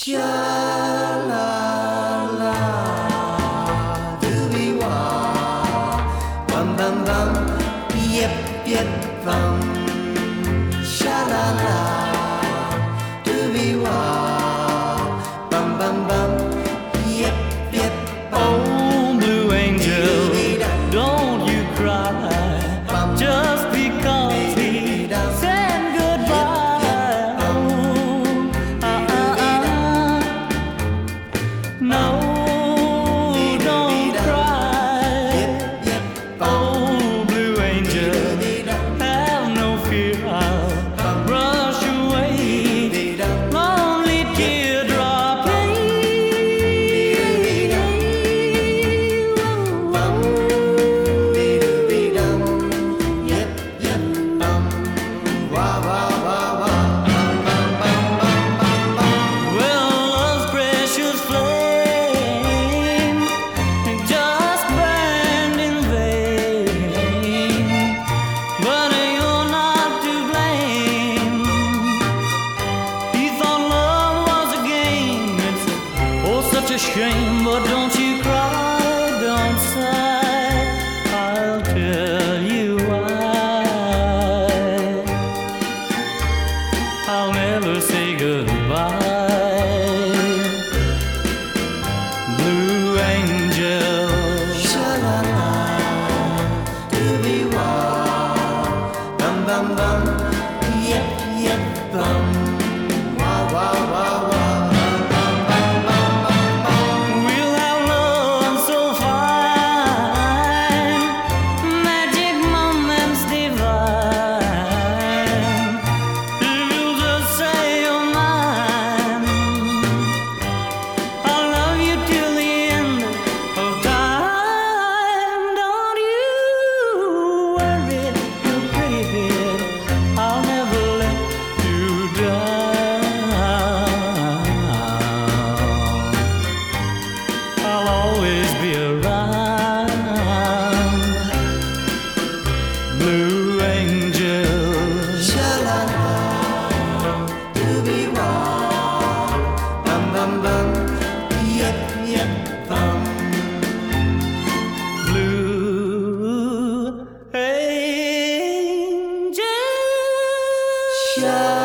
Sha la la, dooby wah, bum bum bum, yep yep bum. Sha la la, dooby wah, bum bum bum, yep yep bum. Oh, blue angel, don't you cry, just because he said goodbye. No, don't cry. Oh, blue angel, have no fear, I'll brush away lonely teardrop. Well, love's precious flame just burned in vain, but you're not to blame. He thought love was a game. It's oh such a shame, but don't you cry, don't sigh. I'll tell you why. I'll never say goodbye, blue angel. Sha la la, dooby wah, bum bum bum, yep yep bum. Wah wah wah wah, bum bum bum bum bum. We'll have love so fine, magic moments divine. If you'll just say you're mine, I'll love you till the end of time. Don't you worry, you pretty bit, I'll never let you down. I'll always be around, blue angel. Sha la la, dooby wah, bum bum bum, yep yep bum. Blue angel. Sha